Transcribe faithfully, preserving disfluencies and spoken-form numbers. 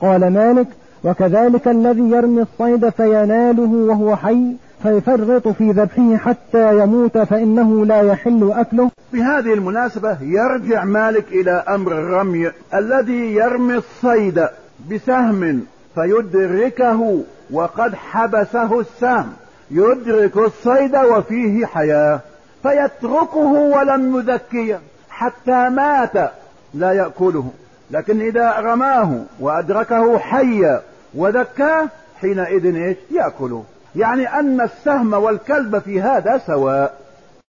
قال مالك: وكذلك الذي يرمي الصيد فيناله وهو حي فيفرط في ذبحه حتى يموت فإنه لا يحل أكله. بهذه المناسبة يرجع مالك إلى أمر الرمي. الذي يرمي الصيد بسهم فيدركه وقد حبسه السهم، يدرك الصيد وفيه حياة فيتركه ولم يذكيه حتى مات لا يأكله، لكن إذا رماه وأدركه حيا وذكاه حينئذ إيش يأكله. يعني أن السهم والكلب في هذا سواء.